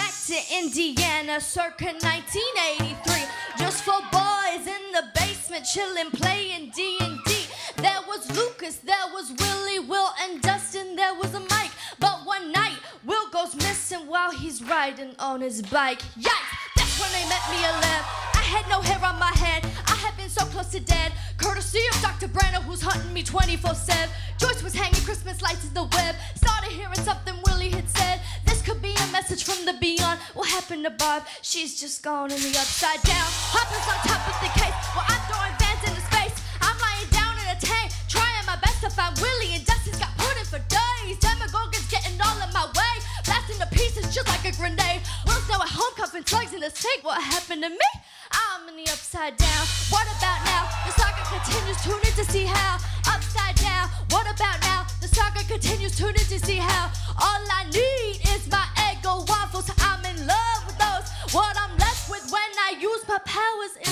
to Indiana circa 1983. Just four boys in the basement chillin', playing D&D. There was Lucas, there was Willie, Will, and Dustin, there was a Mike. But one night, Will goes missing while he's riding on his bike. Yikes! That's when they met me alive. I had no hair on my head, I had been so close to dead. Courtesy of Dr. Branner, who's hunting me 24/7. Joyce was hanging Christmas lights in the web. Started hearing something Willie had said. This could be a message from the beyond. What happened to Barb? She's just gone in the upside down. Hopper's on top of the case, while I'm throwing fans into space. I'm lying down in a tank, trying my best to find Willie, and Dustin's got pudding for days. Demogorgon's getting all in my way, blasting to pieces just like a grenade. Will's now at home, cuffing slugs in the sink. What happened to me? I'm in the upside down. What about now? The saga continues. Tune in to see how. Upside down. What about now? The saga continues. Tune in to see how. All I need is my Eggo waffles. I'm in love with those. What I'm left with when I use my powers